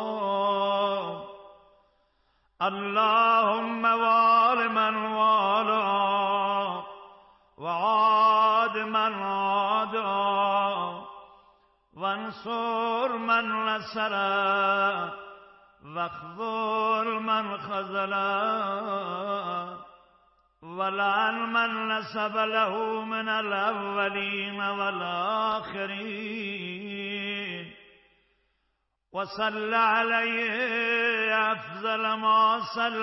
اللهم وال من والا وعاد من عادا وانصر من نصر واخذل من خذلا ولعن من نسب له من الأولين والآخرين وصل عليه أفضل ما صلى